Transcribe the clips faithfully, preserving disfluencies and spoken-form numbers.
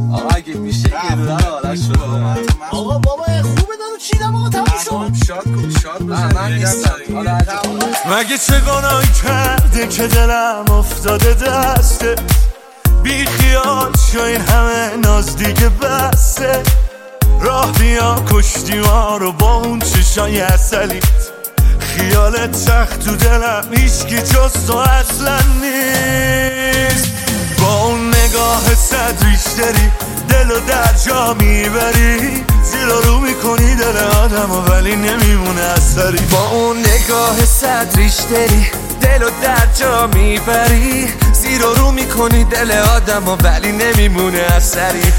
آقا اگه میشه یه دونه آرش شده آقا بابا خوبه دارو چیدم آقا تموم شد. شاد کن شاد بزن من نیستم مگه چه گناهی کرده که دلم افتاده دسته بی خیال شو این همه ناز دیگه بسته راه بیا کشتی ما رو با اون چشای اصلیت خیالت سخت تو دلم هیچکی جز تو اصلا نیست با اون نگاه صد ریشتری دلو در جا میبری زیر رو میکنی دل آدم و ولی نمیمونه اثری با اون نگاه صد ریشتری دلو در جا میبری زیر رو میکنی دل آدم و ولی نمیمونه اثری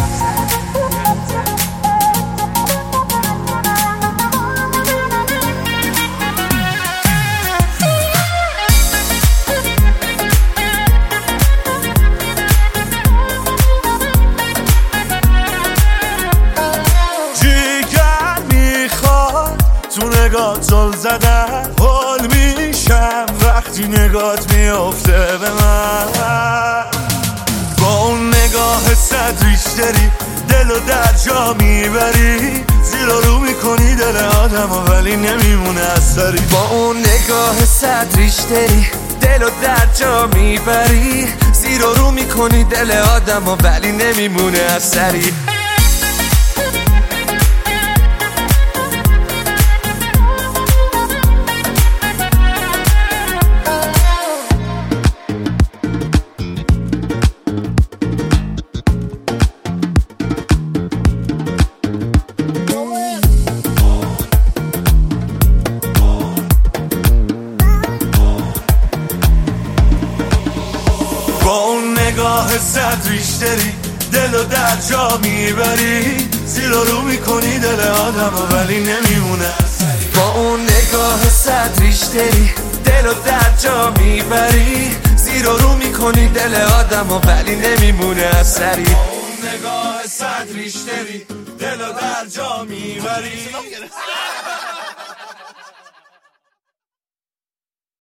تو نگاه زل زدن حال میشم وقتی نگات میافته به من با اون نگاه صد ریشتری دلو در جا میبری زیر رو میکنی دل آدم و ولی نمیمونه اثری با اون نگاه صد ریشتری دلو در جا میبری زیر رو میکنی دل آدم و ولی نمیمونه اثری با اون نگاه صد ریشتری دلو در جا میبری زیر رو میکنی دل آدم و ولی نمیمونه با اون نگاه صد ریشتری دلو در جا میبری زیر رو میکنی دل آدم و ولی نمیمونه اثری با اون نگاه صد ریشتری دلو در جا میبری